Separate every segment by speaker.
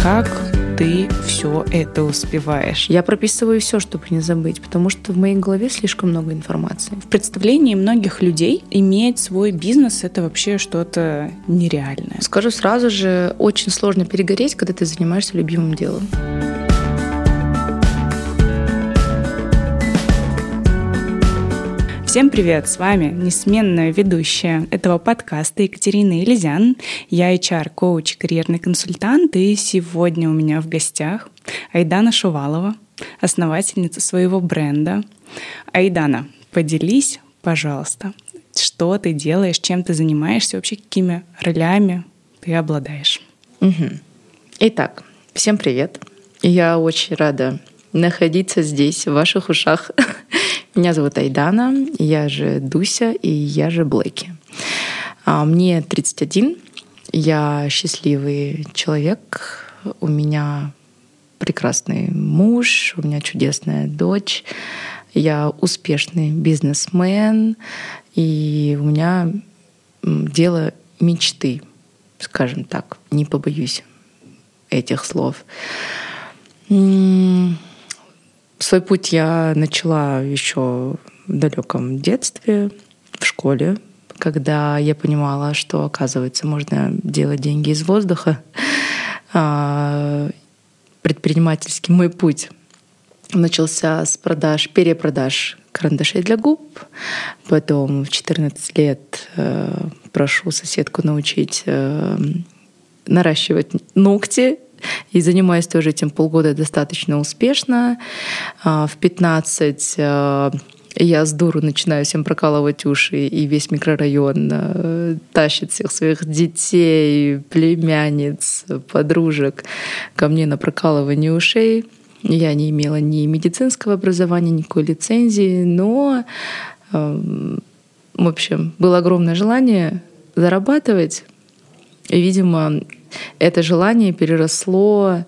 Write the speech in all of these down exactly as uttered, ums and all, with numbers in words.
Speaker 1: Как ты все это успеваешь?
Speaker 2: Я прописываю все, чтобы не забыть, потому что в моей голове слишком много информации.
Speaker 1: В представлении многих людей иметь свой бизнес — это вообще что-то нереальное.
Speaker 2: Скажу сразу же, очень сложно перегореть, когда ты занимаешься любимым делом.
Speaker 1: Всем привет! С вами несменная ведущая этого подкаста Екатерина Елизян. Я эйч ар-коуч, карьерный консультант, и сегодня у меня в гостях Айдана Шувалова, основательница своего бренда. Айдана, поделись, пожалуйста, что ты делаешь, чем ты занимаешься, вообще какими ролями ты обладаешь.
Speaker 2: Угу. Итак, всем привет. Я очень рада находиться здесь, в ваших ушах. Меня зовут Айдана, я же Дуся и я же Блэки. Мне тридцать один, я счастливый человек, у меня прекрасный муж, у меня чудесная дочь, я успешный бизнесмен, и у меня дело мечты, скажем так, не побоюсь этих слов. Свой путь я начала еще в далеком детстве, в школе, когда я понимала, что, оказывается, можно делать деньги из воздуха. Предпринимательский мой путь начался с продаж, перепродаж карандашей для губ. Потом в четырнадцать лет прошу соседку научить наращивать ногти. И занимаюсь тоже этим полгода достаточно успешно. В пятнадцать я с дуру начинаю всем прокалывать уши, и весь микрорайон тащит всех своих детей, племянниц, подружек ко мне на прокалывание ушей. Я не имела ни медицинского образования, никакой лицензии, но, в общем, было огромное желание зарабатывать. И, видимо, это желание переросло,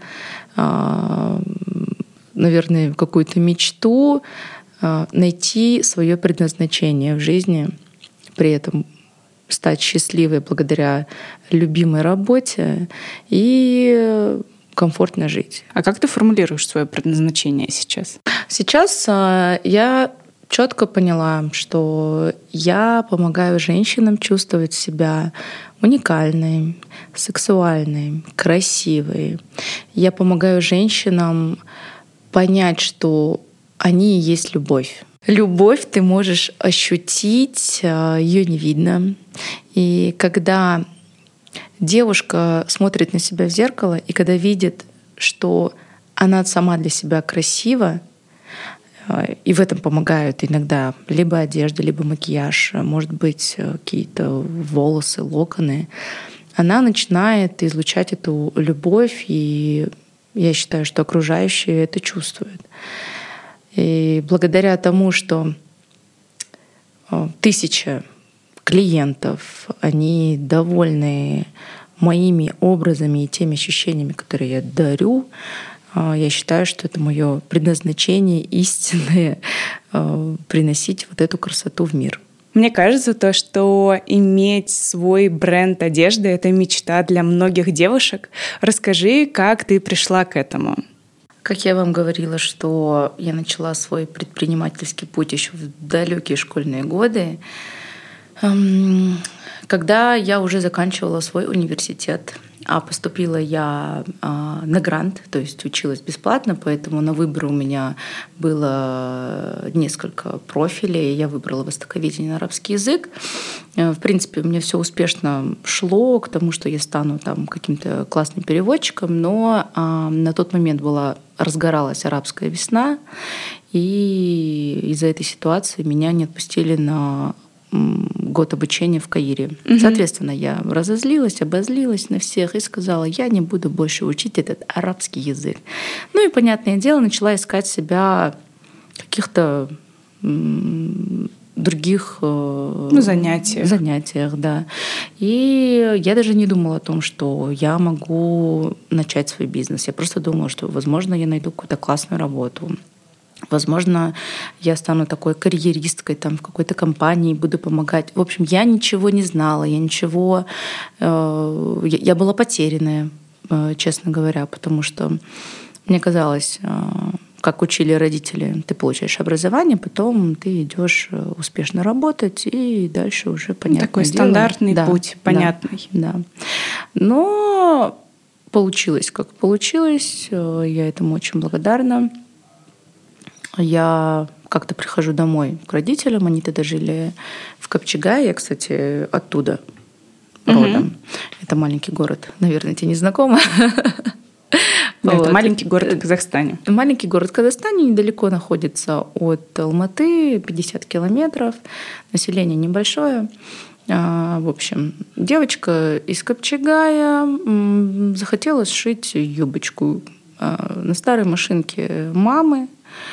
Speaker 2: наверное, в какую-то мечту найти свое предназначение в жизни, при этом стать счастливой благодаря любимой работе и комфортно жить.
Speaker 1: А как ты формулируешь свое предназначение сейчас?
Speaker 2: Сейчас я четко поняла, что я помогаю женщинам чувствовать себя уникальной, сексуальной, красивой. Я помогаю женщинам понять, что они и есть любовь. Любовь ты можешь ощутить, ее не видно. И когда девушка смотрит на себя в зеркало, и когда видит, что она сама для себя красива, и в этом помогают иногда либо одежда, либо макияж, может быть, какие-то волосы, локоны. Она начинает излучать эту любовь, и я считаю, что окружающие это чувствуют. И благодаря тому, что тысяча клиентов, они довольны моими образами и теми ощущениями, которые я дарю, я считаю, что это мое предназначение истинное — приносить вот эту красоту в мир.
Speaker 1: Мне кажется, то, что иметь свой бренд одежды — это мечта для многих девушек. Расскажи, как ты пришла к этому?
Speaker 2: Как я вам говорила, что я начала свой предпринимательский путь еще в далекие школьные годы, когда я уже заканчивала свой университет. А поступила я а, на грант, то есть училась бесплатно, поэтому на выбор у меня было несколько профилей. Я выбрала востоковедение, арабский язык. В принципе, у меня все успешно шло к тому, что я стану там каким-то классным переводчиком, но а, на тот момент была разгоралась арабская весна, и из-за этой ситуации меня не отпустили на год обучения в Каире. Угу. Соответственно, я разозлилась, обозлилась на всех и сказала, я не буду больше учить этот арабский язык. Ну и, понятное дело, начала искать себя в каких-то других
Speaker 1: ну, занятиях.
Speaker 2: занятиях, да. И я даже не думала о том, что я могу начать свой бизнес. Я просто думала, что, возможно, я найду какую-то классную работу. Возможно, я стану такой карьеристкой там, в какой-то компании, буду помогать. В общем, я ничего не знала, я ничего... Э, я была потерянная. честно говоря, потому что мне казалось, как учили родители, ты получаешь образование, потом ты идешь успешно работать, и дальше уже понятно.
Speaker 1: Такой дело. Стандартный да, путь, понятный.
Speaker 2: Да, да. Но получилось, как получилось. Я этому очень благодарна. Я как-то прихожу домой к родителям, они тогда жили в Копчегае, я, кстати, оттуда родом. Угу. Это маленький город, наверное, тебе не знакомо.
Speaker 1: Да, вот. Это маленький город в Казахстане.
Speaker 2: Маленький город в Казахстане, недалеко находится от Алматы, пятьдесят километров, население небольшое. В общем, девочка из Копчегая захотела сшить юбочку на старой машинке мамы.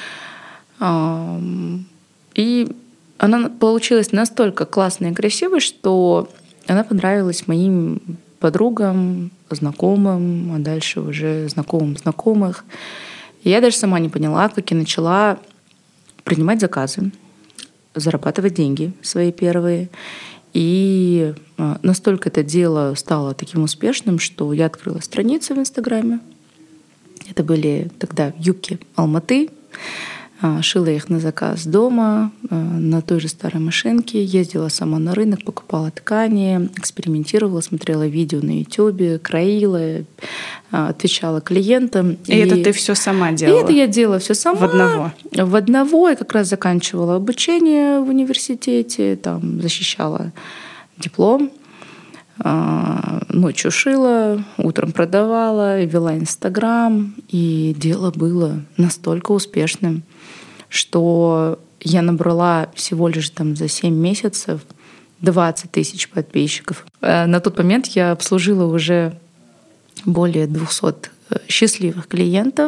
Speaker 2: И она получилась настолько классной и красивой, что она понравилась моим подругам, знакомым, а дальше уже знакомым знакомых. И я даже сама не поняла, как я начала принимать заказы, зарабатывать деньги свои первые. И настолько это дело стало таким успешным, что я открыла страницу в Инстаграме. Это были тогда юбки Алматы. Шила их на заказ дома, на той же старой машинке. Ездила сама на рынок, покупала ткани, экспериментировала, смотрела видео на Ютубе, краила, отвечала клиентам.
Speaker 1: И, и это ты все сама делала?
Speaker 2: И это я делала все сама.
Speaker 1: В одного?
Speaker 2: В одного. Я как раз заканчивала обучение в университете, там защищала диплом. Ночью шила, утром продавала, вела Инстаграм. И дело было настолько успешным, что я набрала всего лишь там за семь месяцев двадцать тысяч подписчиков. На тот момент я обслужила уже более двухсот счастливых клиентов.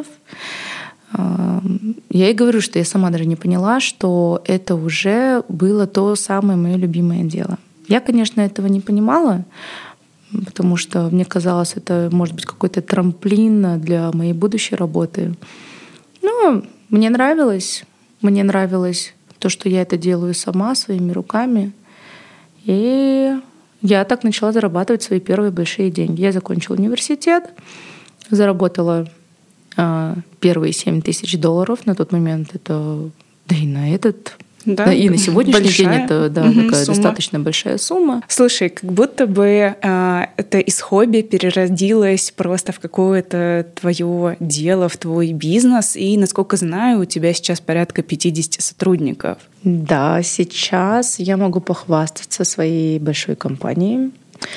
Speaker 2: Я и говорю, что я сама даже не поняла, что это уже было то самое мое любимое дело. Я, конечно, этого не понимала, потому что мне казалось, это может быть какой-то трамплин для моей будущей работы. Но мне нравилось. Мне нравилось то, что я это делаю сама, своими руками. И я так начала зарабатывать свои первые большие деньги. Я закончила университет, заработала э, первые семь тысяч долларов. На тот момент это, да и на этот... Да, и на сегодняшний большая. день это да, угу, такая сумма. Достаточно большая сумма.
Speaker 1: Слушай, как будто бы э, это из хобби переродилось просто в какое-то твое дело, в твой бизнес. И, насколько знаю, у тебя сейчас порядка пятьдесят сотрудников.
Speaker 2: Да, сейчас я могу похвастаться своей большой компанией.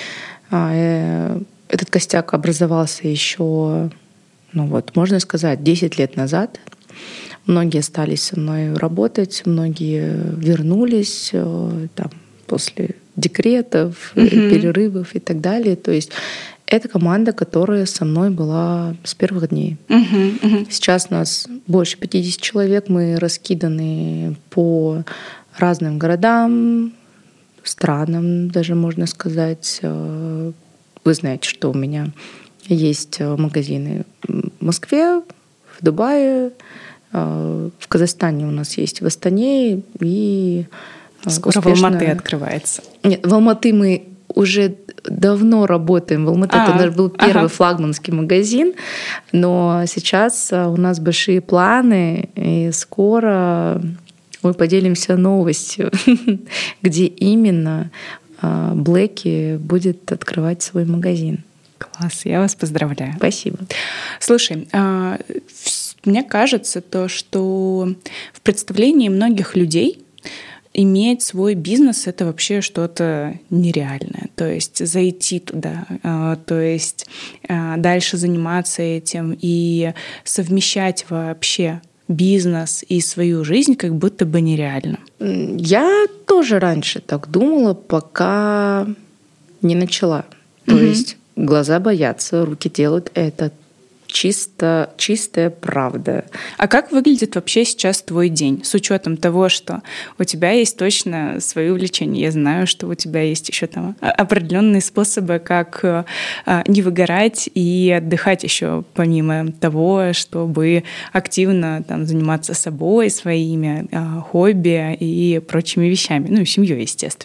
Speaker 2: Этот костяк образовался еще, ну вот, можно сказать, десять лет назад. Многие остались со мной работать, многие вернулись там, после декретов, mm-hmm. перерывов и так далее. То есть это команда, которая со мной была с первых дней. Mm-hmm. Mm-hmm. Сейчас нас больше пятьдесят человек, мы раскиданы по разным городам, странам, даже можно сказать. Вы знаете, что у меня есть магазины в Москве, в Дубае, в Казахстане у нас есть в Астане и
Speaker 1: скоро успешно... в Алматы открывается.
Speaker 2: Нет, в Алматы мы уже давно работаем. В Алматы а, это наш был первый ага. флагманский магазин, но сейчас у нас большие планы, и скоро мы поделимся новостью, где именно Блэки будет открывать свой магазин.
Speaker 1: Класс, я вас поздравляю.
Speaker 2: Спасибо.
Speaker 1: Слушай, мне кажется, то, что в представлении многих людей иметь свой бизнес — это вообще что-то нереальное. То есть зайти туда, то есть дальше заниматься этим и совмещать вообще бизнес и свою жизнь как будто бы нереально. Я
Speaker 2: тоже раньше так думала, пока не начала. То угу. есть глаза боятся, руки делают это. Чисто, чистая правда.
Speaker 1: А как выглядит вообще сейчас твой день, с учетом того, что у тебя есть точно свои увлечения? Я знаю, что у тебя есть еще там определенные способы, как не выгорать и отдыхать еще помимо того, чтобы активно там заниматься собой, своими хобби и прочими вещами, ну и семьей, естественно.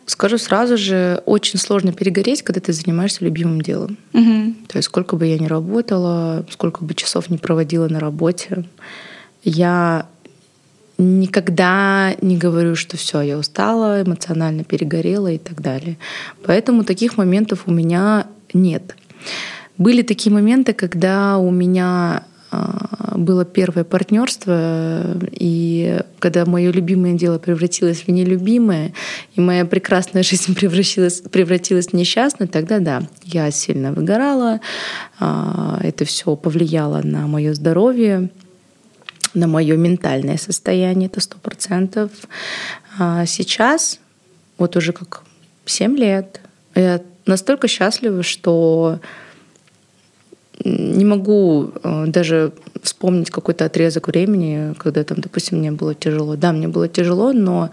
Speaker 2: скажу сразу же, очень сложно перегореть, когда ты занимаешься любимым делом.
Speaker 1: Угу.
Speaker 2: То есть сколько бы я ни работала, сколько бы часов ни проводила на работе, я никогда не говорю, что все, я устала, эмоционально перегорела и так далее. Поэтому таких моментов у меня нет. Были такие моменты, когда у меня было первое партнерство, и когда мое любимое дело превратилось в нелюбимое, и моя прекрасная жизнь превратилась, превратилась в несчастную, тогда да, я сильно выгорала, это все повлияло на мое здоровье, на мое ментальное состояние, это сто процентов. А сейчас, вот уже как семь лет, я настолько счастлива, что не могу даже вспомнить какой-то отрезок времени, когда там, допустим, мне было тяжело. Да, мне было тяжело, но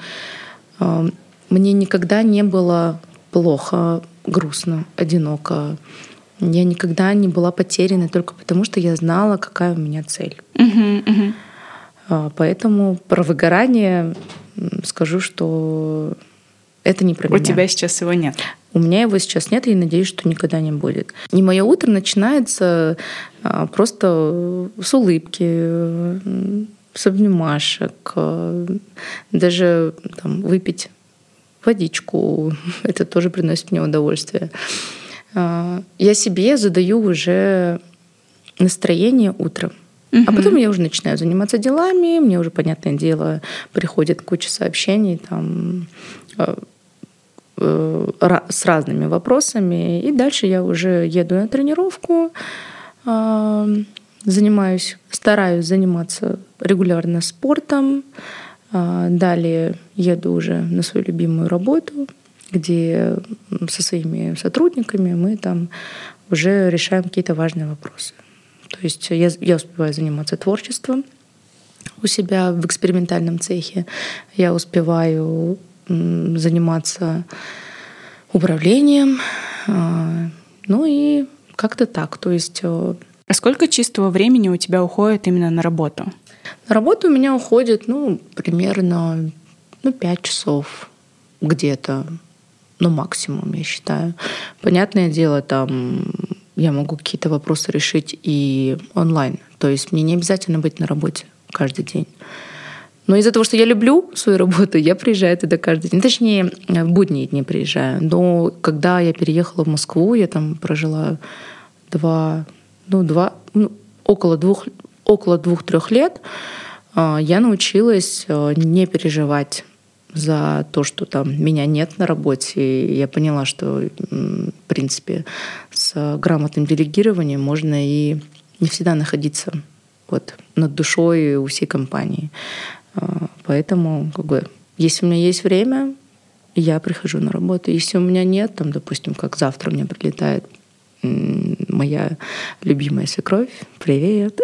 Speaker 2: мне никогда не было плохо, грустно, одиноко. Я никогда не была потеряна только потому, что я знала, какая у меня цель.
Speaker 1: Uh-huh, uh-huh.
Speaker 2: Поэтому про выгорание скажу, что это не про
Speaker 1: У
Speaker 2: меня.
Speaker 1: У тебя сейчас его нет?
Speaker 2: У меня его сейчас нет, и надеюсь, что никогда не будет. И мое утро начинается просто с улыбки, с обнимашек, даже там, выпить водичку. Это тоже приносит мне удовольствие. Я себе задаю уже настроение утром. Uh-huh. А потом я уже начинаю заниматься делами, мне уже, понятное дело, приходит куча сообщений там, э, э, с разными вопросами. И дальше я уже еду на тренировку, э, занимаюсь, стараюсь заниматься регулярно спортом. Э, далее еду уже на свою любимую работу, где со своими сотрудниками мы там уже решаем какие-то важные вопросы. То есть я, я успеваю заниматься творчеством у себя в экспериментальном цехе, я успеваю м, заниматься управлением, э, ну и как-то так. То есть, э,
Speaker 1: а сколько чистого времени у тебя уходит именно на работу?
Speaker 2: На работу у меня уходит ну, примерно ну, пять часов где-то, ну максимум, я считаю. Понятное дело, там... Я могу какие-то вопросы решить и онлайн. То есть мне не обязательно быть на работе каждый день. Но из-за того, что я люблю свою работу, я приезжаю туда каждый день. Точнее, в будние дни приезжаю. Но когда я переехала в Москву, я там прожила два, ну, два, ну, около двух, около двух-трех лет, я научилась не переживать за то, что там меня нет на работе. И я поняла, что, в принципе, с грамотным делегированием можно и не всегда находиться вот над душой у всей компании. Поэтому, как бы, если у меня есть время, я прихожу на работу. Если у меня нет, там, допустим, как завтра у меня прилетает моя любимая свекровь, привет,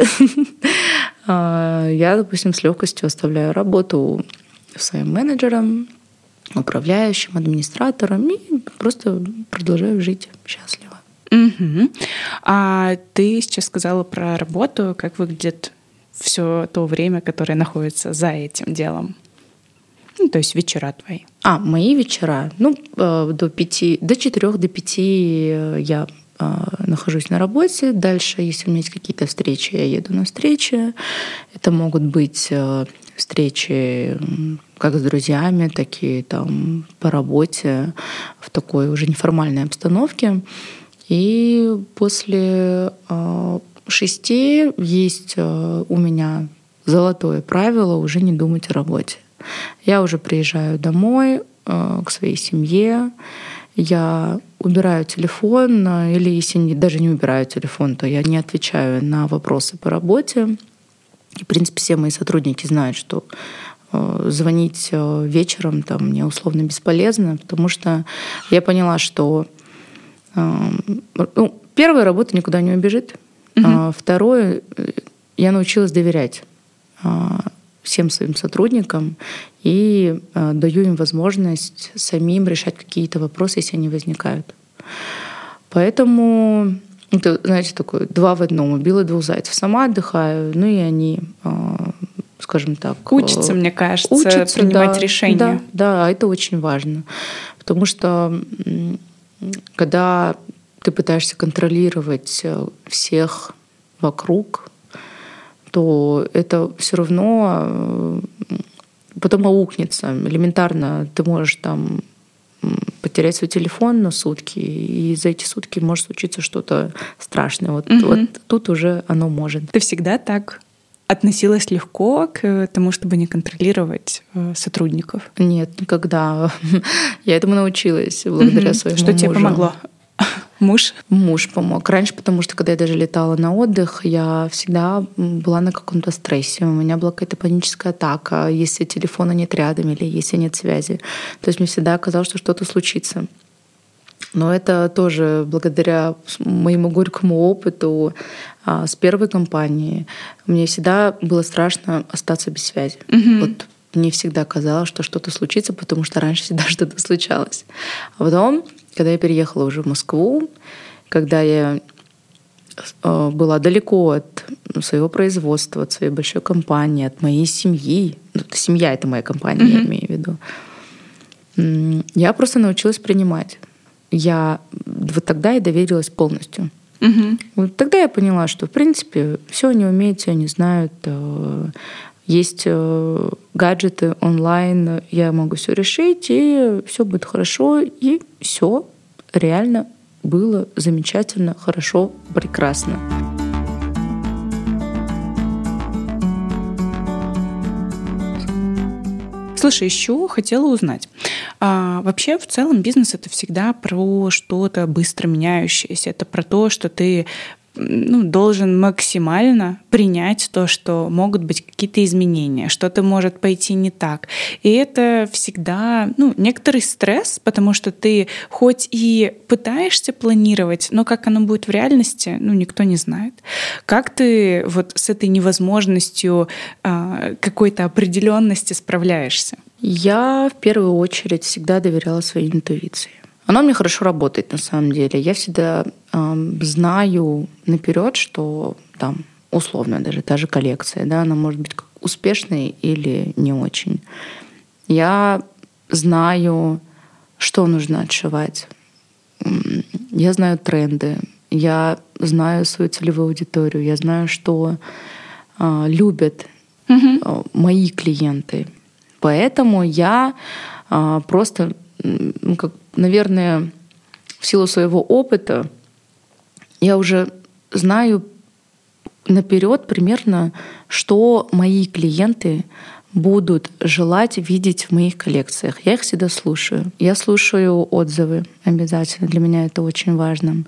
Speaker 2: я, допустим, с легкостью оставляю работу своим менеджером, управляющим, администратором и просто продолжаю жить счастливо.
Speaker 1: Угу. А ты сейчас сказала про работу, как выглядит все то время, которое находится за этим делом? Ну, то есть вечера твои.
Speaker 2: А, мои вечера. Ну, до пяти, до четырех, до пяти я нахожусь на работе. Дальше, если у меня есть какие-то встречи, я еду на встречи. Это могут быть встречи как с друзьями, так и там по работе в такой уже неформальной обстановке. И после шести есть у меня золотое правило уже не думать о работе. Я уже приезжаю домой к своей семье, я убираю телефон, или если даже не убираю телефон, то я не отвечаю на вопросы по работе. И, в принципе, все мои сотрудники знают, что звонить вечером там, мне условно бесполезно, потому что я поняла, что ну, первая работа никуда не убежит. Uh-huh. Второе, я научилась доверять всем своим сотрудникам и даю им возможность самим решать какие-то вопросы, если они возникают. Поэтому это, знаете, такое два в одном. Убила двух зайцев. Сама отдыхаю, ну и они, скажем так...
Speaker 1: Учатся, мне кажется,
Speaker 2: учатся,
Speaker 1: принимать
Speaker 2: да,
Speaker 1: решения.
Speaker 2: Да, да, это очень важно. Потому что когда ты пытаешься контролировать всех вокруг, то это все равно потом аукнется. Элементарно ты можешь там потерять свой телефон на сутки, и за эти сутки может случиться что-то страшное. Вот, угу. вот тут уже оно может.
Speaker 1: Ты всегда так относилась легко к тому, чтобы не контролировать сотрудников?
Speaker 2: Нет, никогда. Я этому научилась благодаря угу. своему
Speaker 1: Что
Speaker 2: мужу.
Speaker 1: Что тебе помогло? Муж?
Speaker 2: Муж помог. Раньше, потому что, когда я даже летала на отдых, я всегда была на каком-то стрессе. У меня была какая-то паническая атака, если телефона нет рядом или если нет связи. То есть мне всегда казалось, что что-то случится. Но это тоже благодаря моему горькому опыту а, с первой компанией. Мне всегда было страшно остаться без связи. Mm-hmm. Вот мне всегда казалось, что что-то случится, потому что раньше всегда что-то случалось. А потом, когда я переехала уже в Москву, когда я э, была далеко от своего производства, от своей большой компании, от моей семьи, ну, семья — это моя компания, mm-hmm. я имею в виду, я просто научилась принимать. Я вот тогда и доверилась полностью. Mm-hmm. Вот тогда я поняла, что, в принципе, все они умеют, все они знают. Есть гаджеты онлайн, я могу все решить, и все будет хорошо, и все реально было замечательно, хорошо, прекрасно.
Speaker 1: Слушай, еще хотела узнать. А, вообще, в целом, бизнес — это всегда про что-то быстро меняющееся. Это про то, что ты ну, должен максимально принять то, что могут быть какие-то изменения, что-то может пойти не так. И это всегда ну, некоторый стресс, потому что ты хоть и пытаешься планировать, но как оно будет в реальности, ну, никто не знает. Как ты вот с этой невозможностью а, какой-то определенности справляешься?
Speaker 2: Я в первую очередь всегда доверяла своей интуиции. Она у меня хорошо работает на самом деле. Я всегда э, знаю наперед, что там условно даже та же коллекция, да, она может быть успешной или не очень. Я знаю, что нужно отшивать. Я знаю тренды. Я знаю свою целевую аудиторию. Я знаю, что э, любят э, мои клиенты. Поэтому я э, просто, ну, как, наверное, в силу своего опыта, я уже знаю наперед примерно, что мои клиенты будут желать видеть в моих коллекциях. Я их всегда слушаю. Я слушаю отзывы обязательно. Для меня это очень важно.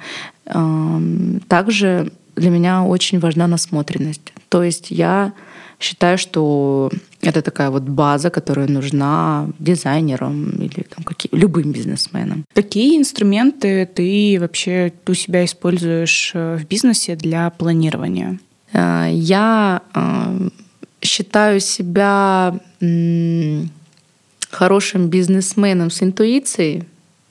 Speaker 2: Также для меня очень важна насмотренность. То есть я считаю, что это такая вот база, которая нужна дизайнерам или там, каким, любым бизнесменам.
Speaker 1: Какие инструменты ты вообще у себя используешь в бизнесе для планирования?
Speaker 2: Я считаю себя хорошим бизнесменом с интуицией,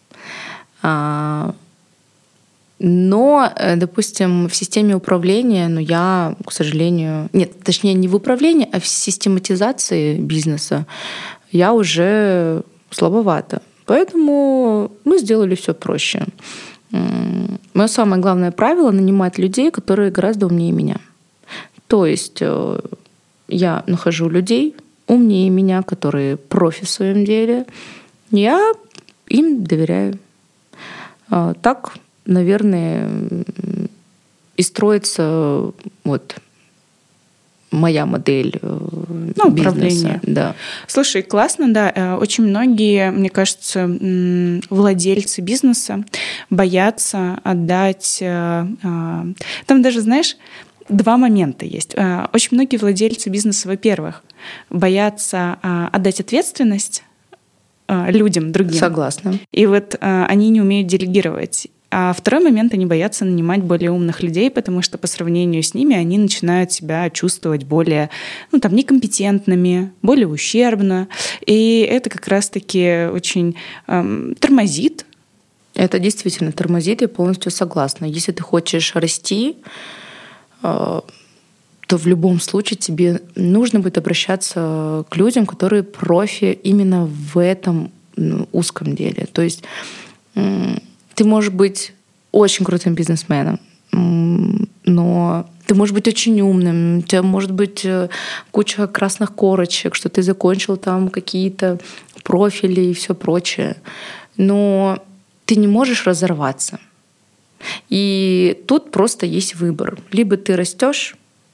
Speaker 2: но, допустим, в системе управления, ну, я, к сожалению... Нет, точнее, не в управлении, а в систематизации бизнеса я уже слабовата. Поэтому мы сделали все проще. Мое самое главное правило — нанимать людей, которые гораздо умнее меня. То есть я нахожу людей умнее меня, которые профи в своем деле. Я им доверяю. Так, наверное, и строится вот моя модель ну, бизнеса. Да.
Speaker 1: Слушай, классно, да. Очень многие, мне кажется, владельцы бизнеса боятся отдать... Там даже, знаешь, два момента есть. Очень многие владельцы бизнеса, во-первых, боятся отдать ответственность людям, другим.
Speaker 2: Согласна.
Speaker 1: И вот они не умеют делегировать. А второй момент — они боятся нанимать более умных людей, потому что по сравнению с ними они начинают себя чувствовать более, ну, там, некомпетентными, более ущербно. И это как раз-таки очень эм, тормозит.
Speaker 2: Это действительно тормозит, я полностью согласна. Если ты хочешь расти, э, то в любом случае тебе нужно будет обращаться к людям, которые профи именно в этом узком деле. То есть ты можешь быть очень крутым бизнесменом, но ты можешь быть очень умным, у тебя может быть куча красных корочек, что ты закончил там какие-то профили и все прочее. Но ты не можешь разорваться. И тут просто есть выбор. Либо ты растешь,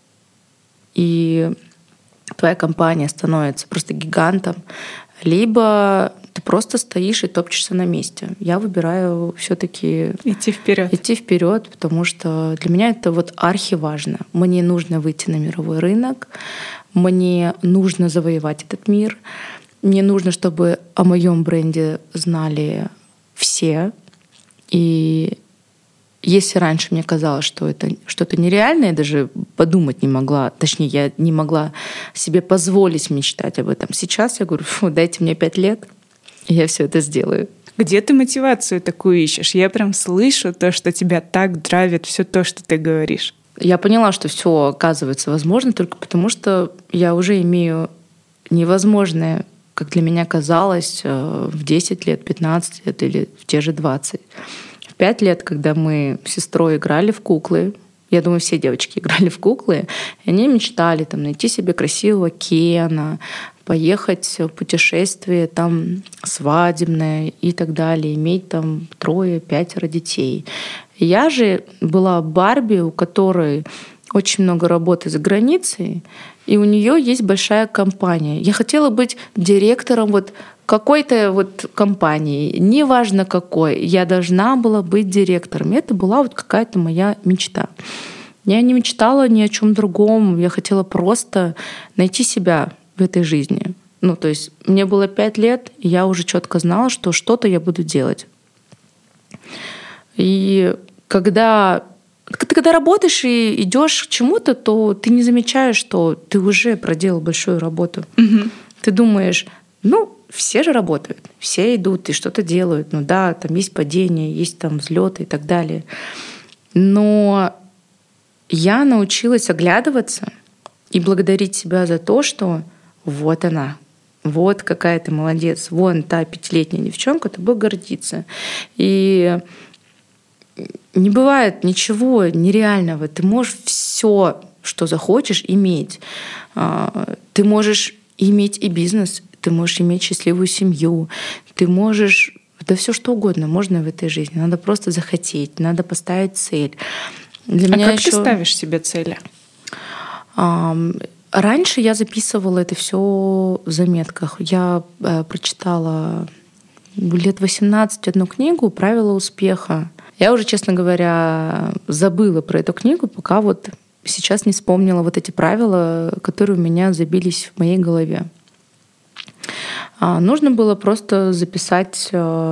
Speaker 2: и твоя компания становится просто гигантом, либо ты просто стоишь и топчешься на месте. Я выбираю все-таки
Speaker 1: идти вперед.
Speaker 2: Идти вперед, потому что для меня это вот архиважно. Мне нужно выйти на мировой рынок, мне нужно завоевать этот мир, мне нужно, чтобы о моем бренде знали все. И если раньше мне казалось, что это что-то нереальное, я даже подумать не могла, точнее, я не могла себе позволить мечтать об этом. Сейчас я говорю, фу, дайте мне пять лет, и я все это сделаю.
Speaker 1: Где ты мотивацию такую ищешь? Я прям слышу то, что тебя так драйвит все то, что ты говоришь.
Speaker 2: Я поняла, что все оказывается возможно только потому, что я уже имею невозможное, как для меня казалось, в десять лет, пятнадцать лет или в те же двадцать. В пять лет, когда мы с сестрой играли в куклы, я думаю, все девочки играли в куклы, и они мечтали там, найти себе красивого Кена, поехать в путешествие там, свадебное и так далее, иметь там трое-пятеро детей. Я же была Барби, у которой очень много работы за границей, и у нее есть большая компания. Я хотела быть директором вот какой-то вот компании, неважно какой, я должна была быть директором. И это была вот какая-то моя мечта. Я не мечтала ни о чем другом, я хотела просто найти себя в этой жизни. Ну, то есть мне было пять лет, и я уже четко знала, что что-то я буду делать. И когда ты когда работаешь и идешь к чему-то, то ты не замечаешь, что ты уже проделал большую работу.
Speaker 1: Угу.
Speaker 2: Ты думаешь, ну, все же работают, все идут и что-то делают. Ну да, там есть падения, есть там взлеты и так далее. Но я научилась оглядываться и благодарить себя за то, что вот она, вот какая ты молодец, вон та пятилетняя девчонка, тобой гордится. И не бывает ничего нереального. Ты можешь все, что захочешь, иметь. Ты можешь иметь и бизнес, ты можешь иметь счастливую семью, ты можешь... Да все что угодно можно в этой жизни. Надо просто захотеть, надо поставить цель. Для
Speaker 1: а
Speaker 2: меня
Speaker 1: как
Speaker 2: еще...
Speaker 1: ты ставишь себе цели?
Speaker 2: Раньше я записывала это все в заметках. Я прочитала лет восемнадцать одну книгу «Правила успеха». Я уже, честно говоря, забыла про эту книгу, пока вот сейчас не вспомнила вот эти правила, которые у меня забились в моей голове. Нужно было просто записать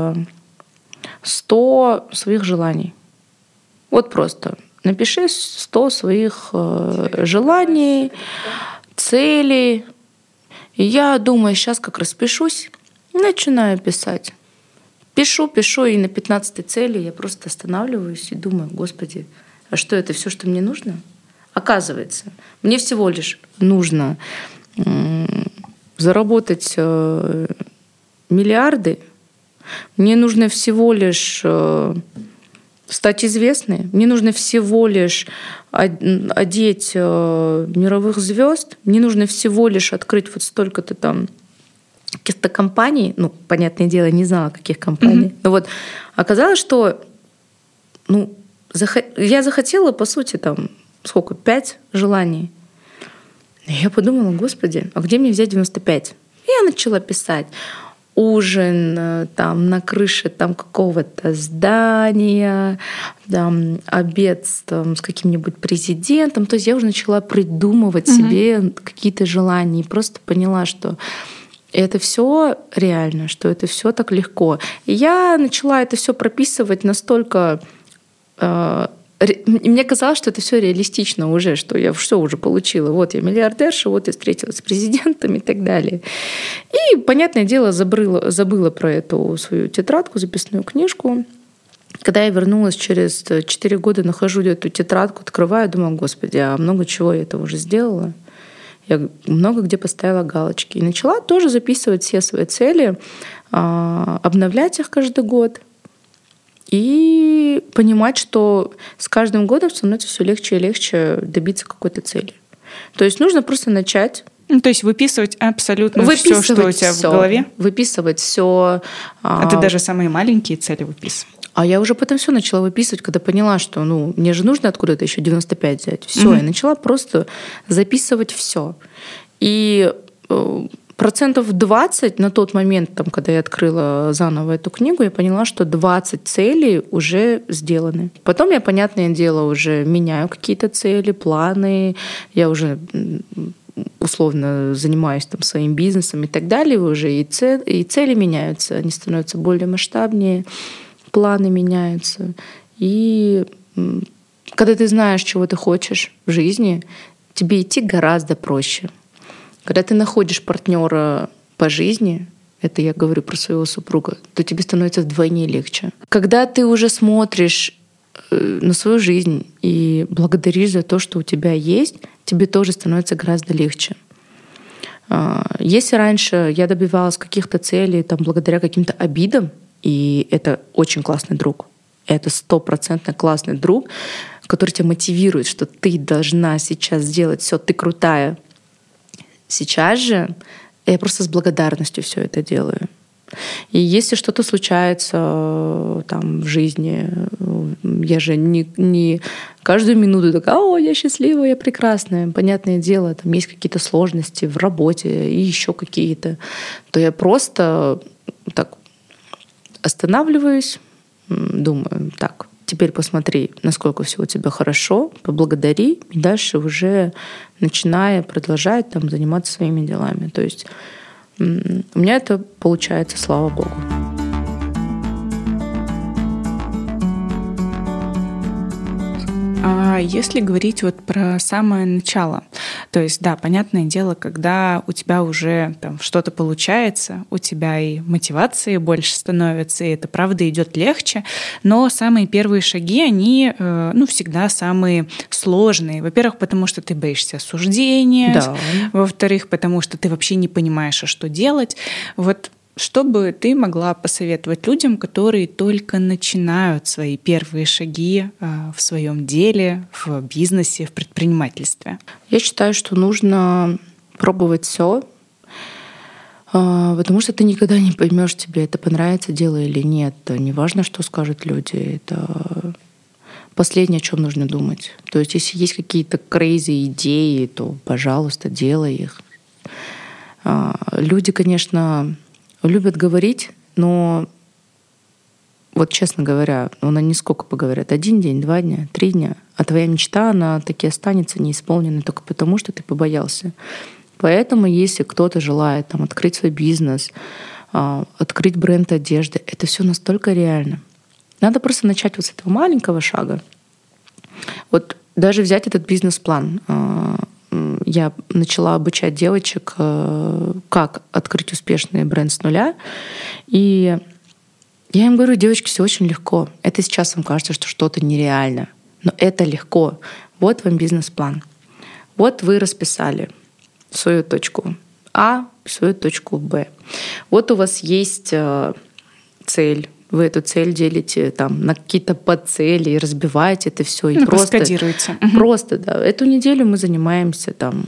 Speaker 2: сто своих желаний. Вот просто напиши сто своих желаний, целей. И я думаю, сейчас как распишусь, начинаю писать. Пишу, пишу, и на пятнадцатой цели я просто останавливаюсь и думаю, господи, а что это все, что мне нужно? Оказывается, мне всего лишь нужно заработать миллиарды, мне нужно всего лишь стать известной, мне нужно всего лишь одеть мировых звезд, мне нужно всего лишь открыть вот столько-то там каких-то компаний, ну, понятное дело, не знала, каких компаний, mm-hmm. но вот оказалось, что ну, зах... я захотела, по сути, там, сколько, пять желаний. И я подумала, господи, а где мне взять девяносто пять? И я начала писать. Ужин там, на крыше там, какого-то здания, там, обед там, с каким-нибудь президентом. То есть я уже начала придумывать mm-hmm. себе какие-то желания и просто поняла, что это все реально, что это все так легко. И я начала это все прописывать настолько... Э, ре... Мне казалось, что это все реалистично уже, что я все уже получила. Вот я миллиардерша, вот я встретилась с президентом и так далее. И, понятное дело, забыла, забыла про эту свою тетрадку, записную книжку. Когда я вернулась через четыре года, нахожу эту тетрадку, открываю, думаю, господи, а много чего я этого уже сделала. Я много где поставила галочки. И начала тоже записывать все свои цели, обновлять их каждый год и понимать, что с каждым годом становится все легче и легче добиться какой-то цели. То есть нужно просто начать.
Speaker 1: Ну, то есть выписывать абсолютно все, что у тебя
Speaker 2: всё.
Speaker 1: в голове?
Speaker 2: Выписывать все.
Speaker 1: А, а ты даже самые маленькие цели выписываешь?
Speaker 2: А я уже потом все начала выписывать, когда поняла, что ну, мне же нужно откуда-то еще девяносто пять взять. Все, угу. Я начала просто записывать все. И э, процентов двадцать на тот момент, там, когда я открыла заново эту книгу, я поняла, что двадцать целей уже сделаны. Потом я, понятное дело, уже меняю какие-то цели, планы. Я уже условно занимаюсь там своим бизнесом и так далее. Уже и, цель, и цели меняются, они становятся более масштабнее. Планы меняются. И когда ты знаешь, чего ты хочешь в жизни, тебе идти гораздо проще. Когда ты находишь партнера по жизни, это я говорю про своего супруга, то тебе становится вдвойне легче. Когда ты уже смотришь на свою жизнь и благодаришь за то, что у тебя есть, тебе тоже становится гораздо легче. Если раньше я добивалась каких-то целей там, благодаря каким-то обидам, и это очень классный друг. Это стопроцентно классный друг, который тебя мотивирует, что ты должна сейчас сделать все, ты крутая. Сейчас же я просто с благодарностью все это делаю. И если что-то случается там в жизни, я же не, не каждую минуту такая: о, я счастливая, я прекрасная. Понятное дело, там есть какие-то сложности в работе и еще какие-то, то я просто так останавливаюсь, думаю, так, теперь посмотри, насколько все у тебя хорошо, поблагодари, и дальше уже начиная продолжать там, заниматься своими делами. То есть у меня это получается, слава богу.
Speaker 1: А если говорить вот про самое начало, то есть, да, понятное дело, когда у тебя уже там что-то получается, у тебя и мотивации больше становится, и это правда идет легче, но самые первые шаги, они, ну, всегда самые сложные. Во-первых, потому что ты боишься осуждения, да. Во-вторых, потому что ты вообще не понимаешь, а что делать. Вот что бы ты могла посоветовать людям, которые только начинают свои первые шаги в своем деле, в бизнесе, в предпринимательстве?
Speaker 2: Я считаю, что нужно пробовать все, потому что ты никогда не поймешь, тебе это понравится дело или нет. Не важно, что скажут люди. Это последнее, о чем нужно думать. То есть, если есть какие-то crazy идеи, то, пожалуйста, делай их. Люди, конечно, любят говорить, но вот честно говоря, она не сколько поговорят. Один день, два дня, три дня. А твоя мечта, она таки останется неисполненной только потому, что ты побоялся. Поэтому если кто-то желает там, открыть свой бизнес, открыть бренд одежды, это все настолько реально. Надо просто начать вот с этого маленького шага. Вот даже взять этот бизнес-план. Я начала обучать девочек, как открыть успешный бренд с нуля. И я им говорю: девочки, все очень легко. Это сейчас вам кажется, что что-то нереально. Но это легко. Вот вам бизнес-план. Вот вы расписали свою точку А, свою точку Б. Вот у вас есть цель. Вы эту цель делите там, на какие-то подцели и разбиваете это все. И
Speaker 1: ну,
Speaker 2: просто,
Speaker 1: каскадируется.
Speaker 2: Просто, да. Эту неделю мы занимаемся там,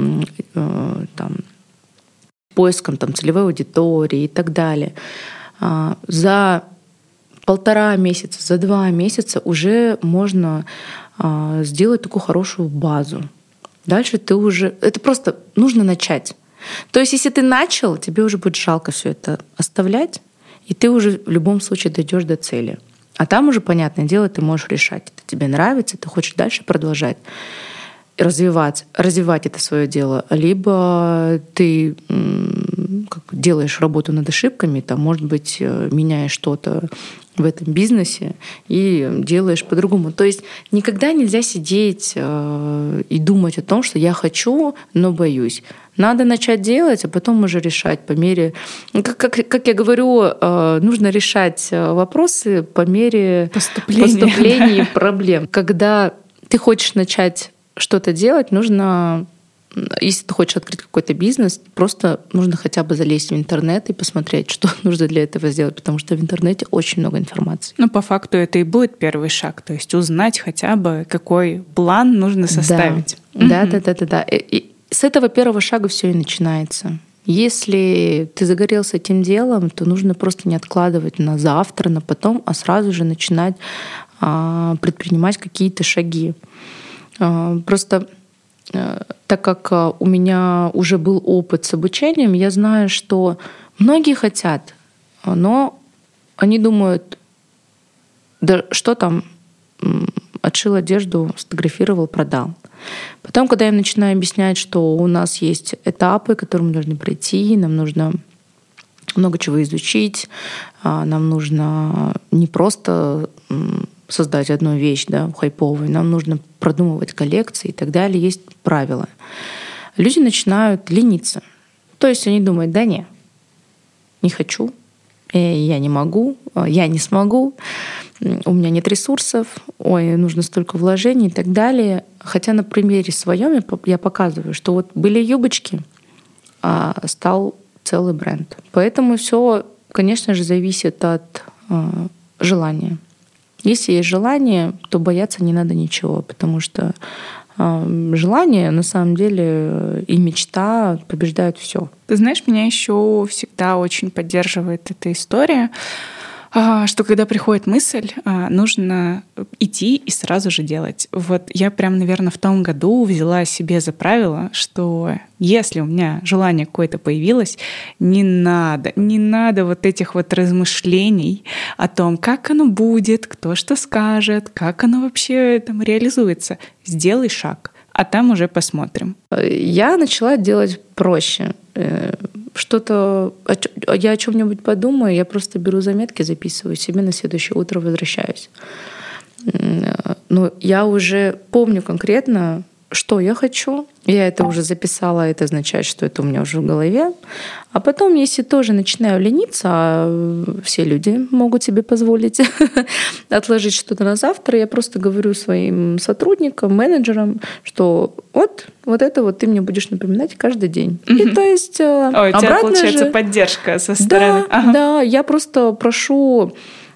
Speaker 2: э, там, поиском там, целевой аудитории и так далее. А, за полтора месяца, за два месяца уже можно а, сделать такую хорошую базу. Дальше ты уже... Это просто нужно начать. То есть если ты начал, тебе уже будет жалко все это оставлять, и ты уже в любом случае дойдешь до цели. А там уже, понятное дело, ты можешь решать, это тебе нравится, ты хочешь дальше продолжать развивать, развивать это свое дело, либо ты как делаешь работу над ошибками, там, может быть, меняешь что-то в этом бизнесе и делаешь по-другому. То есть никогда нельзя сидеть э, и думать о том, что я хочу, но боюсь. Надо начать делать, а потом уже решать по мере... Как, как, как я говорю, э, нужно решать вопросы по мере поступления, поступления да. проблем. Когда ты хочешь начать что-то делать, нужно... Если ты хочешь открыть какой-то бизнес, просто нужно хотя бы залезть в интернет и посмотреть, что нужно для этого сделать, потому что в интернете очень много информации.
Speaker 1: Ну, по факту это и будет первый шаг, то есть узнать хотя бы, какой план нужно составить.
Speaker 2: Да, да, да, да, да. И, и с этого первого шага все и начинается. Если ты загорелся этим делом, то нужно просто не откладывать на завтра, на потом, а сразу же начинать а, предпринимать какие-то шаги. А, просто так как у меня уже был опыт с обучением, я знаю, что многие хотят, но они думают, да что там, отшил одежду, сфотографировал, продал. Потом, когда я начинаю объяснять, что у нас есть этапы, которые мы должны пройти, нам нужно много чего изучить, нам нужно не просто создать одну вещь, да, хайповую, нам нужно продумывать коллекции и так далее, есть правила. Люди начинают лениться. То есть они думают, да не, не хочу, я не могу, я не смогу, у меня нет ресурсов, ой, нужно столько вложений и так далее. Хотя на примере своем я показываю, что вот были юбочки, а стал целый бренд. Поэтому все, конечно же, зависит от желания. Если есть желание, то бояться не надо ничего, потому что э, желание, на самом деле, и мечта побеждают все.
Speaker 1: Ты знаешь, меня еще всегда очень поддерживает эта история, что когда приходит мысль, нужно идти и сразу же делать. Вот я прям, наверное, в том году взяла себе за правило, что если у меня желание какое-то появилось, не надо, не надо вот этих вот размышлений о том, как оно будет, кто что скажет, как оно вообще там реализуется. Сделай шаг, а там уже посмотрим.
Speaker 2: Я начала делать проще. Что-то, я о чем-нибудь подумаю, я просто беру заметки, записываю себе, на следующее утро возвращаюсь. Но я уже помню конкретно, что я хочу. Я это уже записала, это означает, что это у меня уже в голове. А потом, если тоже начинаю лениться, а все люди могут себе позволить отложить что-то на завтра, я просто говорю своим сотрудникам, менеджерам, что вот, вот это вот ты мне будешь напоминать каждый день. И то есть
Speaker 1: Ой, у тебя получается же... поддержка со стороны.
Speaker 2: Да, ага. да, я просто прошу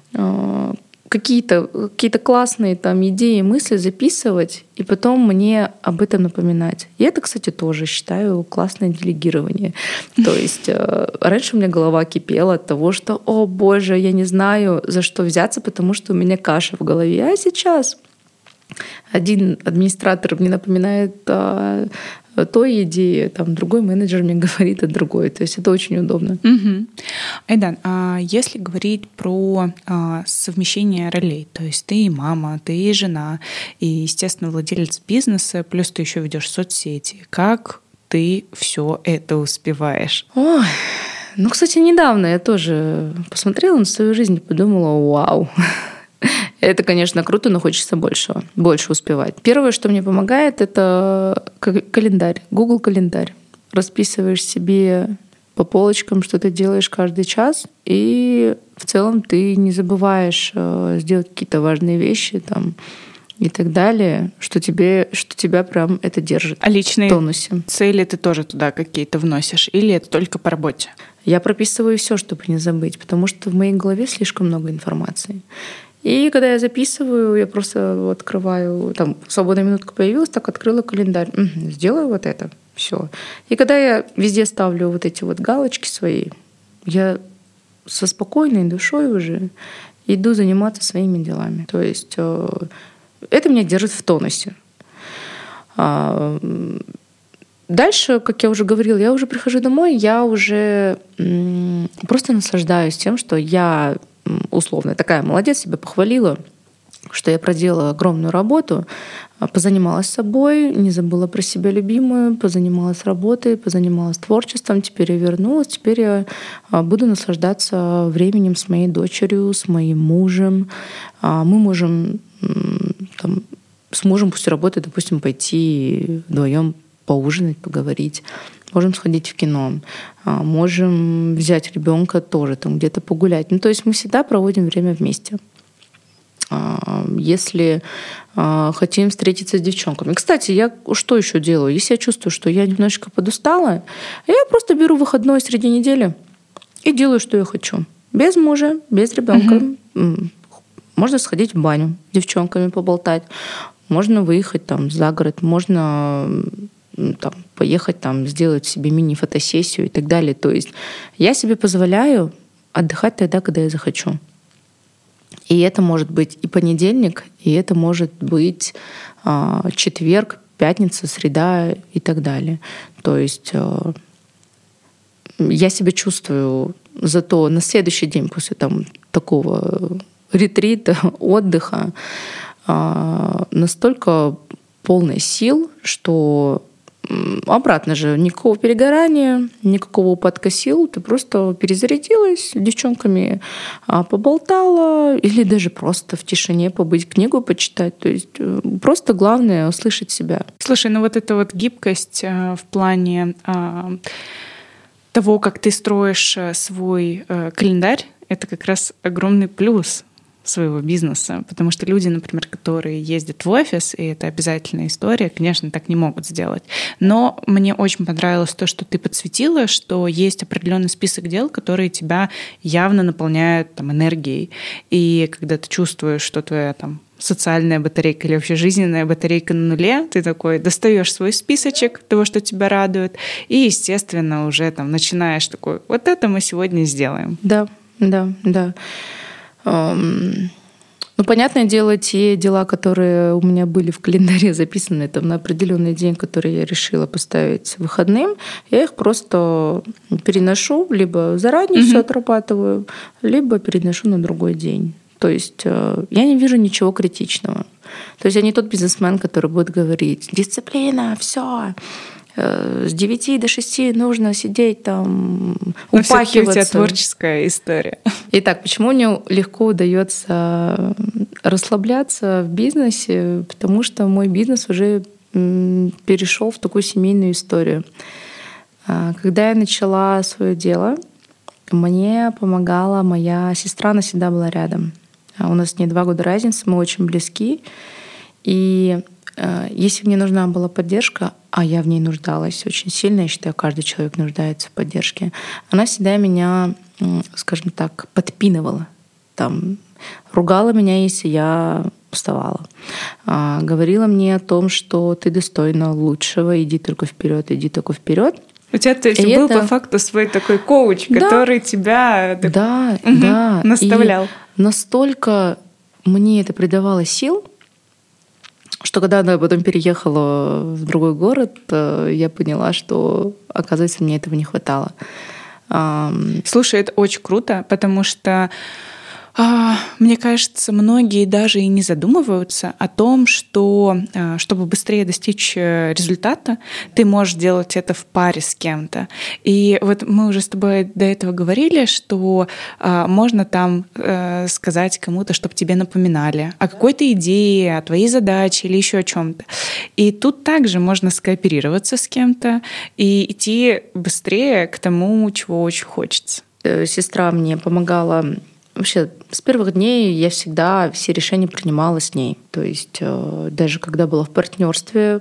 Speaker 2: какие-то, какие-то классные там идеи, мысли записывать и потом мне об этом напоминать. И это, кстати, тоже считаю классное делегирование. То есть раньше у меня голова кипела от того, что, о боже, я не знаю, за что взяться, потому что у меня каша в голове. А сейчас один администратор мне напоминает о той идее, там другой менеджер мне говорит о другой. То есть это очень удобно.
Speaker 1: Угу. Айдан, а если говорить про а, совмещение ролей, то есть ты и мама, ты и жена, и, естественно, владелец бизнеса, плюс ты еще ведешь соцсети, как ты все это успеваешь?
Speaker 2: Ой, ну, кстати, недавно я тоже посмотрела на свою жизнь и подумала, вау, это, конечно, круто, но хочется большего, больше успевать. Первое, что мне помогает, это календарь, Google календарь. Расписываешь себе по полочкам, что ты делаешь каждый час, и в целом ты не забываешь сделать какие-то важные вещи там, и так далее, что, тебе, что тебя прям это держит
Speaker 1: а личные
Speaker 2: в тонусе.
Speaker 1: Цели ты тоже туда какие-то вносишь, или это только по работе?
Speaker 2: Я прописываю все, чтобы не забыть, потому что в моей голове слишком много информации. И когда я записываю, я просто открываю, там свободная минутка появилась, так открыла календарь, угу, сделаю вот это, все. И когда я везде ставлю вот эти вот галочки свои, я со спокойной душой уже иду заниматься своими делами. То есть это меня держит в тонусе. Дальше, как я уже говорила, я уже прихожу домой, я уже просто наслаждаюсь тем, что я условно такая молодец, себя похвалила, что я проделала огромную работу, позанималась собой, не забыла про себя любимую, позанималась работой, позанималась творчеством, теперь я вернулась, теперь я буду наслаждаться временем с моей дочерью, с моим мужем. Мы можем там, с мужем после работы, допустим, пойти вдвоем поужинать, поговорить. Можем сходить в кино, можем взять ребенка тоже там где-то погулять. Ну, то есть мы всегда проводим время вместе. Если хотим встретиться с девчонками. Кстати, я что еще делаю? Если я чувствую, что я немножечко подустала, я просто беру выходной среди недели и делаю, что я хочу. Без мужа, без ребенка. Угу. Можно сходить в баню с девчонками поболтать, можно выехать там за город, можно там, поехать там, сделать себе мини-фотосессию и так далее. То есть я себе позволяю отдыхать тогда, когда я захочу. И это может быть и понедельник, и это может быть э, четверг, пятница, среда и так далее. То есть э, я себя чувствую зато на следующий день после там, такого ретрита, отдыха э, настолько полной сил, что обратно же никакого перегорания, никакого упадка сил. Ты просто перезарядилась, с девчонками поболтала или даже просто в тишине побыть, книгу почитать. То есть просто главное — услышать себя.
Speaker 1: Слушай, ну вот эта вот гибкость в плане того, как ты строишь свой календарь, это как раз огромный плюс своего бизнеса, потому что люди, например, которые ездят в офис, и это обязательная история, конечно, так не могут сделать. Но мне очень понравилось то, что ты подсветила, что есть определенный список дел, которые тебя явно наполняют там, энергией. И когда ты чувствуешь, что твоя там социальная батарейка или вообще жизненная батарейка на нуле, ты такой достаешь свой списочек того, что тебя радует, и, естественно, уже там начинаешь такой, вот это мы сегодня сделаем.
Speaker 2: Да, да, да. Ну, понятное дело, те дела, которые у меня были в календаре записаны там, на определенный день, который я решила поставить выходным, я их просто переношу, либо заранее mm-hmm. все отрабатываю, либо переношу на другой день. То есть я не вижу ничего критичного. То есть я не тот бизнесмен, который будет говорить: дисциплина, все. С девяти до шести нужно сидеть там,
Speaker 1: но упахиваться. У тебя творческая история.
Speaker 2: Итак, почему мне легко удается расслабляться в бизнесе? Потому что мой бизнес уже перешел в такую семейную историю. Когда я начала свое дело, мне помогала моя сестра, она всегда была рядом. У нас с ней два года разницы, мы очень близки. И если мне нужна была поддержка, а я в ней нуждалась очень сильно, я считаю, каждый человек нуждается в поддержке, она всегда меня, скажем так, подпинывала. Там, ругала меня, если я уставала. Говорила мне о том, что ты достойна лучшего, иди только вперед, иди только вперед.
Speaker 1: У тебя, то есть, и был это... по факту свой такой коуч, да. который тебя так...
Speaker 2: да,
Speaker 1: угу,
Speaker 2: да.
Speaker 1: наставлял. И
Speaker 2: настолько мне это придавало сил, что когда она потом переехала в другой город, я поняла, что, оказывается, мне этого не хватало.
Speaker 1: Слушай, это очень круто, потому что мне кажется, многие даже и не задумываются о том, что чтобы быстрее достичь результата, ты можешь делать это в паре с кем-то. И вот мы уже с тобой до этого говорили, что можно там сказать кому-то, чтобы тебе напоминали о какой-то идее, о твоей задаче или еще о чем-то. И тут также можно скооперироваться с кем-то и идти быстрее к тому, чего очень хочется.
Speaker 2: Сестра мне помогала. Вообще, с первых дней я всегда все решения принимала с ней. То есть даже когда была в партнерстве,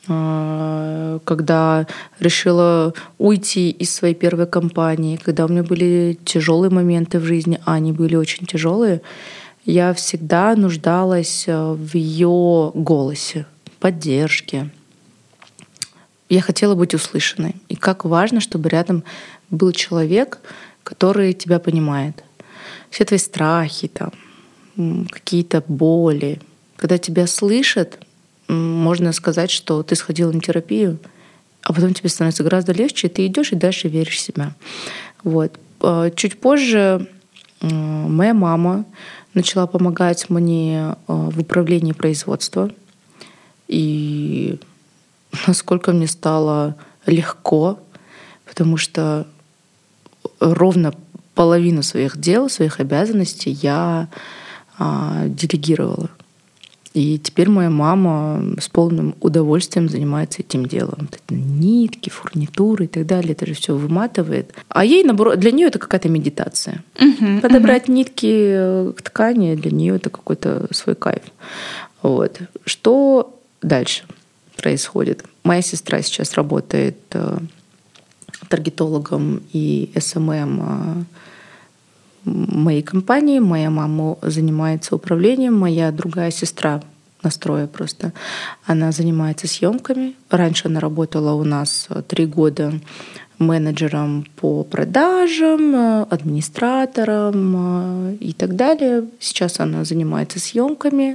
Speaker 2: когда решила уйти из своей первой компании, когда у меня были тяжелые моменты в жизни, а они были очень тяжелые, я всегда нуждалась в ее голосе, поддержке. Я хотела быть услышанной. И как важно, чтобы рядом был человек, который тебя понимает. Все твои страхи, там, какие-то боли. Когда тебя слышат, можно сказать, что ты сходила на терапию, а потом тебе становится гораздо легче, и ты идешь и дальше веришь в себя. Вот. Чуть позже моя мама начала помогать мне в управлении производства. И насколько мне стало легко, потому что ровно половину своих дел, своих обязанностей я а, делегировала. И теперь моя мама с полным удовольствием занимается этим делом. Это нитки, фурнитуры и так далее, это же все выматывает. А ей, наоборот, для нее это какая-то медитация. Uh-huh, Подобрать uh-huh. нитки к ткани для нее это какой-то свой кайф. Вот. Что дальше происходит? Моя сестра сейчас работает таргетологом и эс эм эм моей компании. Моя мама занимается управлением, моя другая сестра настроя просто, она занимается съемками. Раньше она работала у нас три года менеджером по продажам, администратором и так далее. Сейчас она занимается съемками.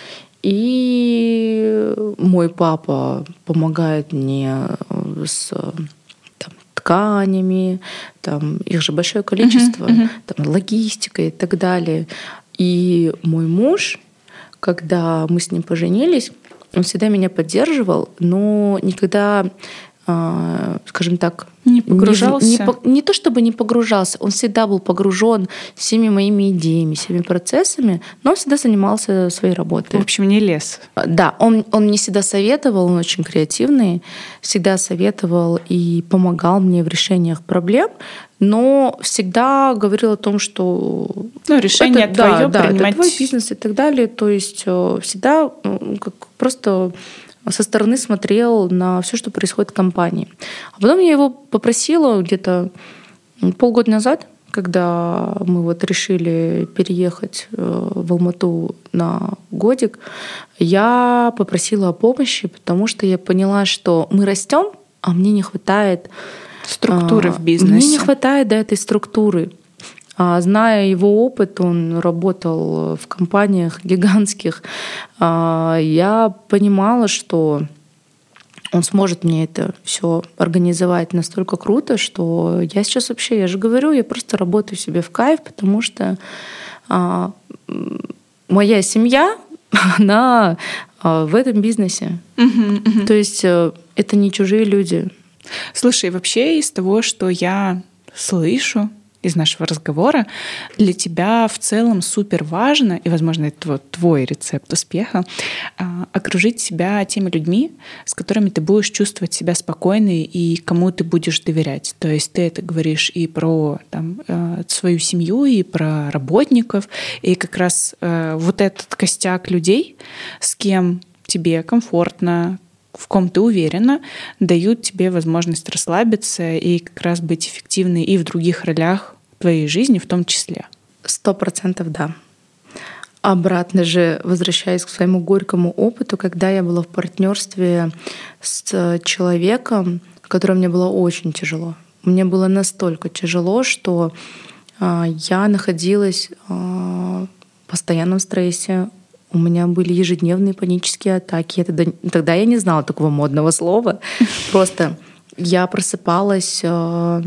Speaker 2: И мой папа помогает мне с тканями, там их же большое количество, uh-huh, uh-huh. там логистика и так далее. И мой муж, когда мы с ним поженились, он всегда меня поддерживал, но никогда, скажем так,
Speaker 1: не погружался.
Speaker 2: Не, не, не то чтобы не погружался, он всегда был погружен всеми моими идеями, всеми процессами, но он всегда занимался своей работой.
Speaker 1: В общем, не лез.
Speaker 2: Да, он, он мне всегда советовал, он очень креативный, всегда советовал и помогал мне в решениях проблем, но всегда говорил о том, что
Speaker 1: ну, решение
Speaker 2: это,
Speaker 1: твое
Speaker 2: да,
Speaker 1: принимать.
Speaker 2: Да, это твой бизнес и так далее. То есть всегда как просто со стороны смотрел на все, что происходит в компании. А потом я его попросила где-то полгода назад, когда мы вот решили переехать в Алмату на годик, я попросила о помощи, потому что я поняла, что мы растем, а мне не хватает
Speaker 1: структуры в бизнесе.
Speaker 2: Мне не хватает да, этой структуры. А зная его опыт, он работал в компаниях гигантских, я понимала, что он сможет мне это все организовать настолько круто, что я сейчас вообще, я же говорю, я просто работаю себе в кайф, потому что моя семья, она в этом бизнесе. Uh-huh, uh-huh. То есть это не чужие люди.
Speaker 1: Слушай, вообще из того, что я слышу из нашего разговора, для тебя в целом супер важно, и, возможно, это вот твой рецепт успеха, окружить себя теми людьми, с которыми ты будешь чувствовать себя спокойно и кому ты будешь доверять. То есть ты это говоришь и про там, свою семью, и про работников, и как раз вот этот костяк людей, с кем тебе комфортно, в ком ты уверена, дают тебе возможность расслабиться и как раз быть эффективной и в других ролях твоей жизни в том числе.
Speaker 2: Сто процентов да. Обратно же, возвращаясь к своему горькому опыту, когда я была в партнерстве с человеком, с которым мне было очень тяжело. Мне было настолько тяжело, что я находилась в постоянном стрессе. У меня были ежедневные панические атаки. Это, тогда я не знала такого модного слова. Просто я просыпалась э,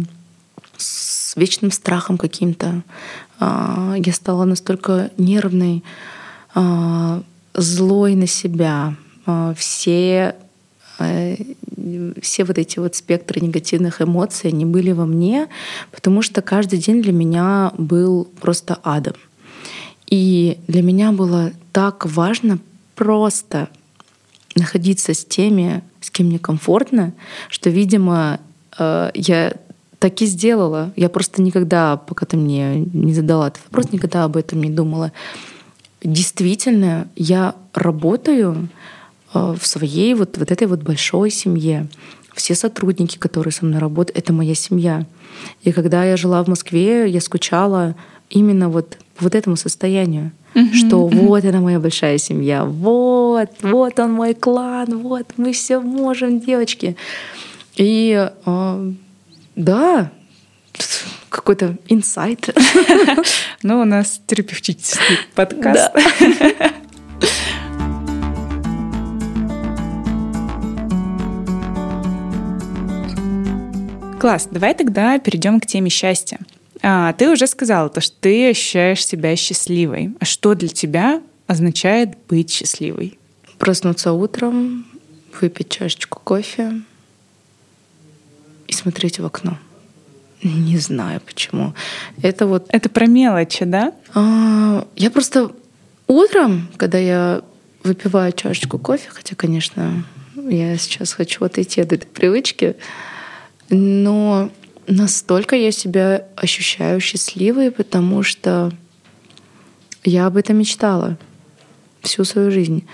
Speaker 2: с вечным страхом каким-то. Э, я стала настолько нервной, э, злой на себя. Э, все, э, все вот эти вот спектры негативных эмоций, они были во мне, потому что каждый день для меня был просто адом. И для меня было так важно просто находиться с теми, с кем мне комфортно, что, видимо, я так и сделала. Я просто никогда, пока ты мне не задала этот вопрос, никогда об этом не думала. Действительно, я работаю в своей вот, вот этой вот большой семье. Все сотрудники, которые со мной работают, это моя семья. И когда я жила в Москве, я скучала именно вот по вот этому состоянию, uh-huh, что uh-huh. вот она моя большая семья, вот, вот он мой клан, вот мы все можем, девочки. И э, да, какой-то инсайт.
Speaker 1: Ну, у нас терапевтический подкаст. Класс, давай тогда перейдем к теме счастья. А, ты уже сказала, то, что ты ощущаешь себя счастливой. А что для тебя означает быть счастливой?
Speaker 2: Проснуться утром, выпить чашечку кофе и смотреть в окно. Не знаю почему. Это вот...
Speaker 1: Это про мелочи, да?
Speaker 2: А, я просто утром, когда я выпиваю чашечку кофе, хотя, конечно, я сейчас хочу отойти от этой привычки, но настолько я себя ощущаю счастливой, потому что я об этом мечтала всю свою жизнь.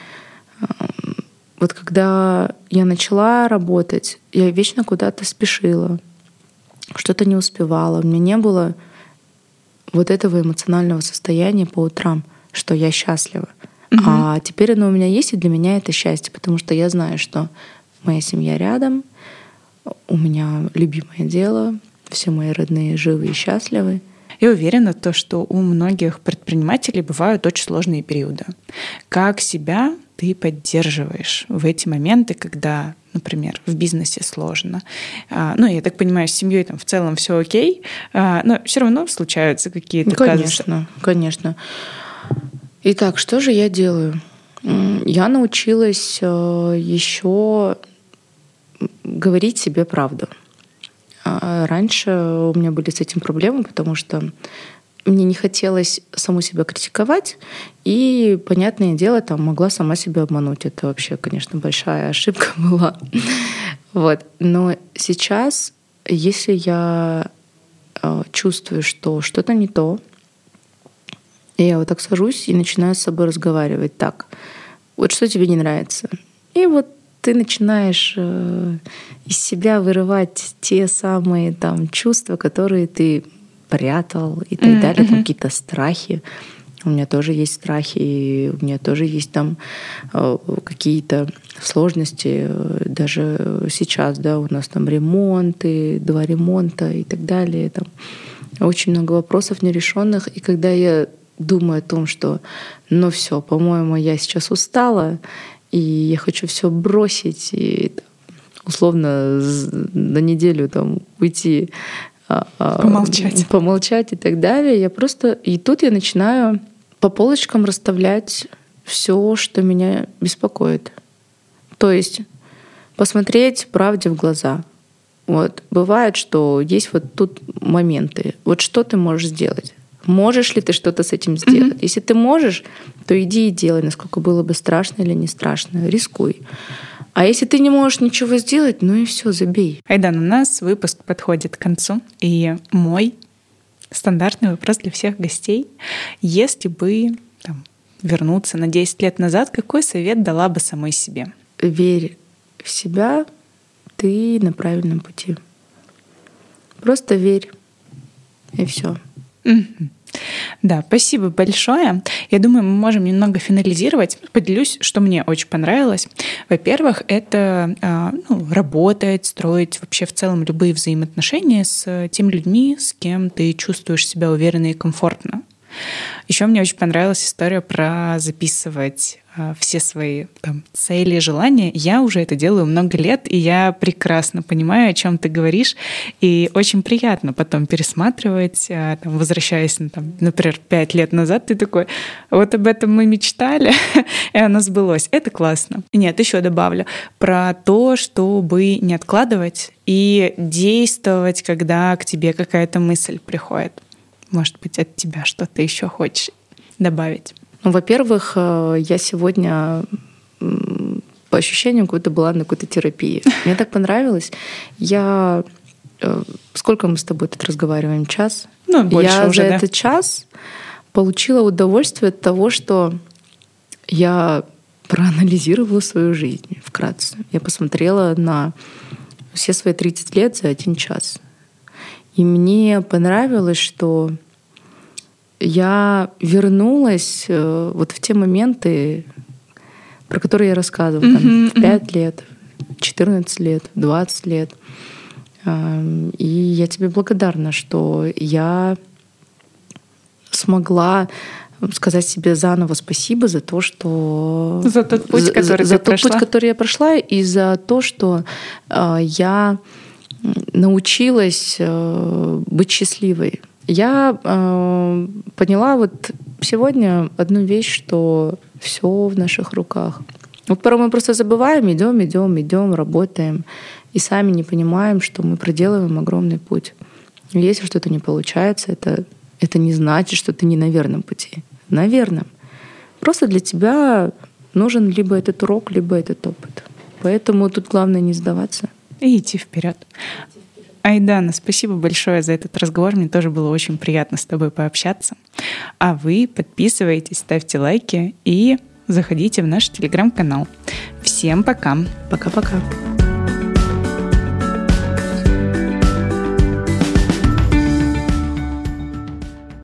Speaker 2: Вот когда я начала работать, я вечно куда-то спешила, что-то не успевала. У меня не было вот этого эмоционального состояния по утрам, что я счастлива. Угу. А теперь оно у меня есть, и для меня это счастье, потому что я знаю, что моя семья рядом, у меня любимое дело, все мои родные живы и счастливы.
Speaker 1: Я уверена, то, что у многих предпринимателей бывают очень сложные периоды. Как себя ты поддерживаешь в эти моменты, когда, например, в бизнесе сложно? Ну, я так понимаю, с семьей там в целом все окей, но все равно случаются какие-то
Speaker 2: казусы.
Speaker 1: Конечно,
Speaker 2: конечно. Итак, что же я делаю? Я научилась еще говорить себе правду. Раньше у меня были с этим проблемы, потому что мне не хотелось саму себя критиковать, и, понятное дело, там могла сама себя обмануть. Это вообще, конечно, большая ошибка была. Вот. Но сейчас, если я чувствую, что что-то не то, я вот так сажусь и начинаю с собой разговаривать. Так, вот что тебе не нравится? И вот ты начинаешь э, из себя вырывать те самые там чувства, которые ты прятал и так mm-hmm. далее, там какие-то страхи. У меня тоже есть страхи, и у меня тоже есть там э, какие-то сложности. Даже сейчас, да, у нас там ремонты, два ремонта и так далее. Там очень много вопросов нерешенных. И когда я думаю о том, что ну все, по-моему, я сейчас устала, и я хочу все бросить и условно на неделю там уйти,
Speaker 1: помолчать.
Speaker 2: помолчать и так далее. Я просто и тут я начинаю по полочкам расставлять все, что меня беспокоит. То есть посмотреть правде в глаза. Вот бывает, что есть вот тут моменты. Вот что ты можешь сделать? Можешь ли ты что-то с этим сделать? Mm-hmm. Если ты можешь, то иди и делай, насколько было бы страшно или не страшно. Рискуй. А если ты не можешь ничего сделать, ну и все, забей.
Speaker 1: Айдан, у нас выпуск подходит к концу. И мой стандартный вопрос для всех гостей. Если бы там, вернуться на десять лет назад, какой совет дала бы самой себе?
Speaker 2: Верь в себя, ты на правильном пути. Просто верь, и все.
Speaker 1: Mm-hmm. Да, спасибо большое. Я думаю, мы можем немного финализировать. Поделюсь, что мне очень понравилось. Во-первых, это ну, работать, строить вообще в целом любые взаимоотношения с теми людьми, с кем ты чувствуешь себя уверенно и комфортно. Еще мне очень понравилась история про записывать э, все свои там, цели, желания. Я уже это делаю много лет, и я прекрасно понимаю, о чем ты говоришь. И очень приятно потом пересматривать, э, там, возвращаясь, ну, там, например, пять лет назад, ты такой, вот об этом мы мечтали, и оно сбылось. Это классно. Нет, еще добавлю про то, чтобы не откладывать и действовать, когда к тебе какая-то мысль приходит. Может быть, от тебя что-то еще хочешь добавить?
Speaker 2: Ну, во-первых, я сегодня по ощущениям какой-то была на какой-то терапии. Мне так понравилось. Я... Сколько мы с тобой тут разговариваем? Час?
Speaker 1: Ну, больше
Speaker 2: я
Speaker 1: уже,
Speaker 2: за
Speaker 1: да.
Speaker 2: этот час получила удовольствие от того, что я проанализировала свою жизнь вкратце. Я посмотрела на все свои тридцать лет за один час. И мне понравилось, что я вернулась вот в те моменты, про которые я рассказывала, mm-hmm, там, в пять лет, четырнадцать лет, двадцать лет. И я тебе благодарна, что я смогла сказать себе заново спасибо за то, что...
Speaker 1: За тот путь, который
Speaker 2: за,
Speaker 1: ты
Speaker 2: за
Speaker 1: прошла.
Speaker 2: тот путь, который я прошла, и за то, что я научилась быть счастливой. Я э, поняла вот сегодня одну вещь, что все в наших руках. Вот порой мы просто забываем, идем, идем, идем, работаем, и сами не понимаем, что мы проделываем огромный путь. И если что-то не получается, это, это не значит, что ты не на верном пути. На верном. Просто для тебя нужен либо этот урок, либо этот опыт. Поэтому тут главное не сдаваться.
Speaker 1: И идти вперед. Айдана, спасибо большое за этот разговор. Мне тоже было очень приятно с тобой пообщаться. А вы подписывайтесь, ставьте лайки и заходите в наш телеграм-канал. Всем пока.
Speaker 2: Пока-пока.